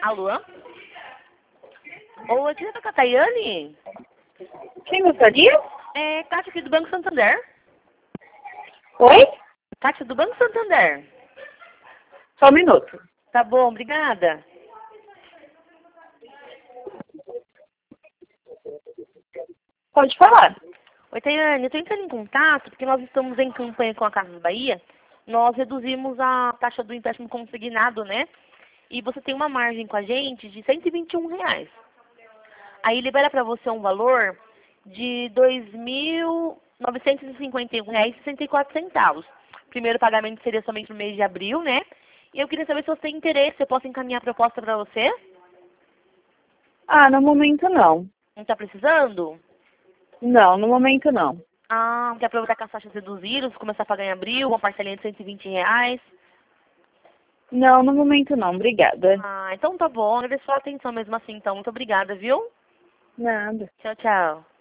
Alô? Oi, queria falar com a Tayane? Quem gostaria? É Kátia aqui do Banco Santander. Oi? Kátia do Banco Santander. Só um minuto. Tá bom, obrigada. Pode falar. Oi, Tayane, eu tô entrando em contato porque nós estamos em campanha com a Casas Bahia. Nós reduzimos a taxa do empréstimo consignado, né? E você tem uma margem com a gente de R$ 121. Aí libera para você um valor de R$ 2.951,64. Primeiro pagamento seria somente no mês de abril, né? E eu queria saber se você tem interesse, eu posso encaminhar a proposta para você? Ah, no momento não. Não está precisando? Não, no momento não. Ah, quer aproveitar que as taxas reduziram, começar a pagar em abril, uma parcelinha de R$ 120? Não, no momento não. Obrigada. Ah, então tá bom, agradeço a sua atenção mesmo assim, então. Muito obrigada, viu? Nada. Tchau, tchau.